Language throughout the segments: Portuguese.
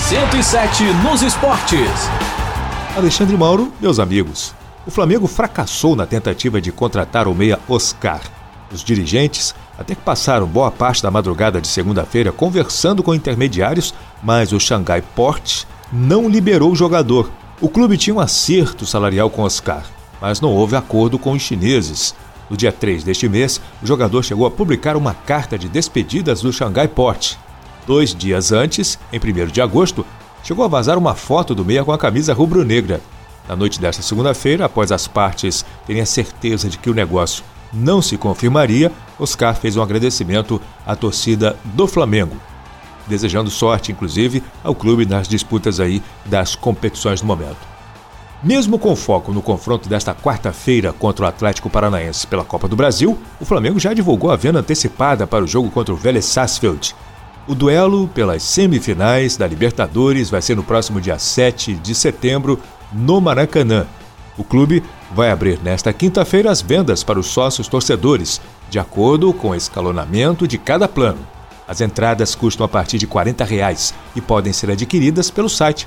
107 nos esportes. Alexandre Mauro, meus amigos. O Flamengo fracassou na tentativa de contratar o meia Oscar. Os dirigentes até que passaram boa parte da madrugada de segunda-feira conversando com intermediários, mas o Xangai Port não liberou o jogador. O clube tinha um acerto salarial com Oscar, mas não houve acordo com os chineses. No dia 3 deste mês, o jogador chegou a publicar uma carta de despedidas do Xangai Port. 2 dias antes, em 1º de agosto, chegou a vazar uma foto do meia com a camisa rubro-negra. Na noite desta segunda-feira, após as partes terem a certeza de que o negócio não se confirmaria, Oscar fez um agradecimento à torcida do Flamengo, desejando sorte, inclusive, ao clube nas disputas aí das competições do momento. Mesmo com foco no confronto desta quarta-feira contra o Atlético Paranaense pela Copa do Brasil, o Flamengo já divulgou a venda antecipada para o jogo contra o Vélez Sarsfield. O duelo pelas semifinais da Libertadores vai ser no próximo dia 7 de setembro, no Maracanã. O clube vai abrir nesta quinta-feira as vendas para os sócios torcedores, de acordo com o escalonamento de cada plano. As entradas custam a partir de R$ 40 e podem ser adquiridas pelo site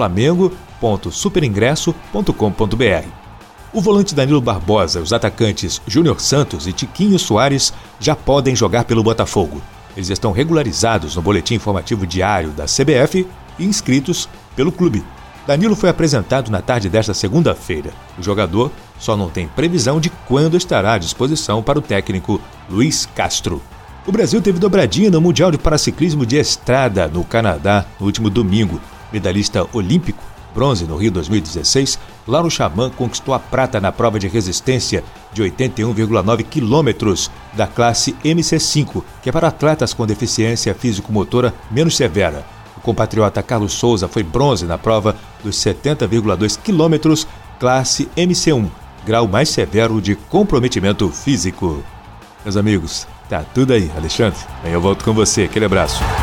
flamengo.superingresso.com.br. O volante Danilo Barbosa, os atacantes Júnior Santos e Tiquinho Soares já podem jogar pelo Botafogo. Eles estão regularizados no boletim informativo diário da CBF e inscritos pelo clube. Danilo foi apresentado na tarde desta segunda-feira. O jogador só não tem previsão de quando estará à disposição para o técnico Luiz Castro. O Brasil teve dobradinha no Mundial de Paraciclismo de Estrada no Canadá no último domingo. Medalhista olímpico, bronze no Rio 2016, Lauro Chaman conquistou a prata na prova de resistência de 81,9 quilômetros da classe MC5, que é para atletas com deficiência físico-motora menos severa. O compatriota Carlos Souza foi bronze na prova dos 70,2 quilômetros, classe MC1, grau mais severo de comprometimento físico. Meus amigos, tá tudo aí, Alexandre. Amanhã eu volto com você. Aquele abraço.